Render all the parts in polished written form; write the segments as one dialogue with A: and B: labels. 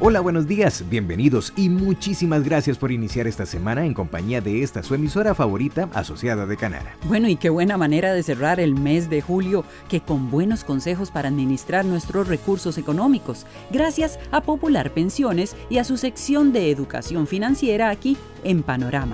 A: Hola, buenos días, bienvenidos y muchísimas gracias por iniciar esta semana en compañía de esta su emisora favorita asociada de Canara.
B: Bueno, y qué buena manera de cerrar el mes de julio, que con buenos consejos para administrar nuestros recursos económicos, gracias a Popular Pensiones y a su sección de educación financiera aquí en Panorama.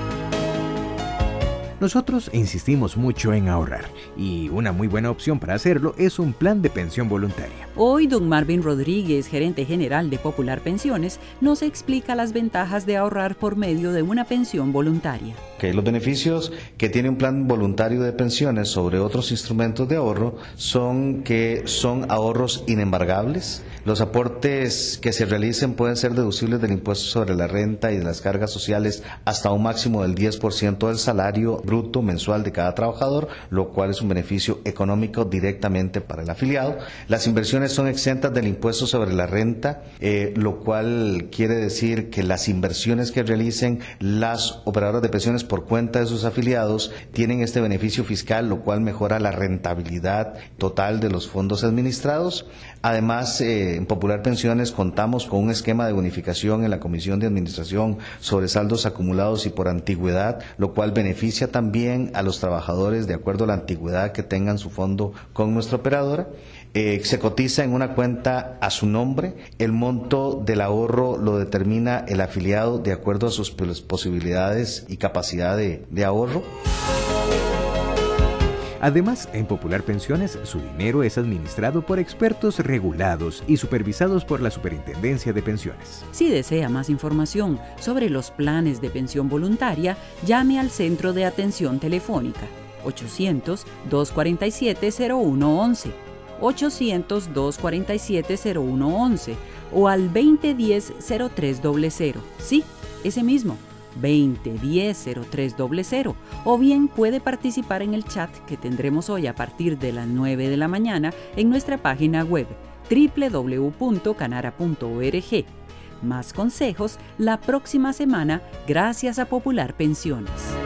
A: Nosotros insistimos mucho en ahorrar y una muy buena opción para hacerlo es un plan de pensión voluntaria.
B: Hoy, don Marvin Rodríguez, gerente general de Popular Pensiones, nos explica las ventajas de ahorrar por medio de una pensión voluntaria.
C: Los beneficios que tiene un plan voluntario de pensiones sobre otros instrumentos de ahorro son que son ahorros inembargables. Los aportes que se realicen pueden ser deducibles del impuesto sobre la renta y de las cargas sociales hasta un máximo del 10% del salario bruto mensual de cada trabajador, lo cual es un beneficio económico directamente para el afiliado. Las inversiones son exentas del impuesto sobre la renta, lo cual quiere decir que las inversiones que realicen las operadoras de pensiones por cuenta de sus afiliados tienen este beneficio fiscal, lo cual mejora la rentabilidad total de los fondos administrados. Además, en Popular Pensiones contamos con un esquema de bonificación en la Comisión de Administración sobre saldos acumulados y por antigüedad, lo cual beneficia también a los trabajadores de acuerdo a la antigüedad que tengan su fondo con nuestra operadora. Se cotiza en una cuenta a su nombre. El monto del ahorro lo determina el afiliado de acuerdo a sus posibilidades y capacidad de ahorro.
A: Además, en Popular Pensiones, su dinero es administrado por expertos regulados y supervisados por la Superintendencia de Pensiones.
B: Si desea más información sobre los planes de pensión voluntaria, llame al Centro de Atención Telefónica 800-247-0111, 800-247-0111 o al 2010-0300. Sí, ese mismo. 2010-0300, o bien puede participar en el chat que tendremos hoy a partir de las 9 de la mañana en nuestra página web www.canara.org. Más consejos la próxima semana gracias a Popular Pensiones.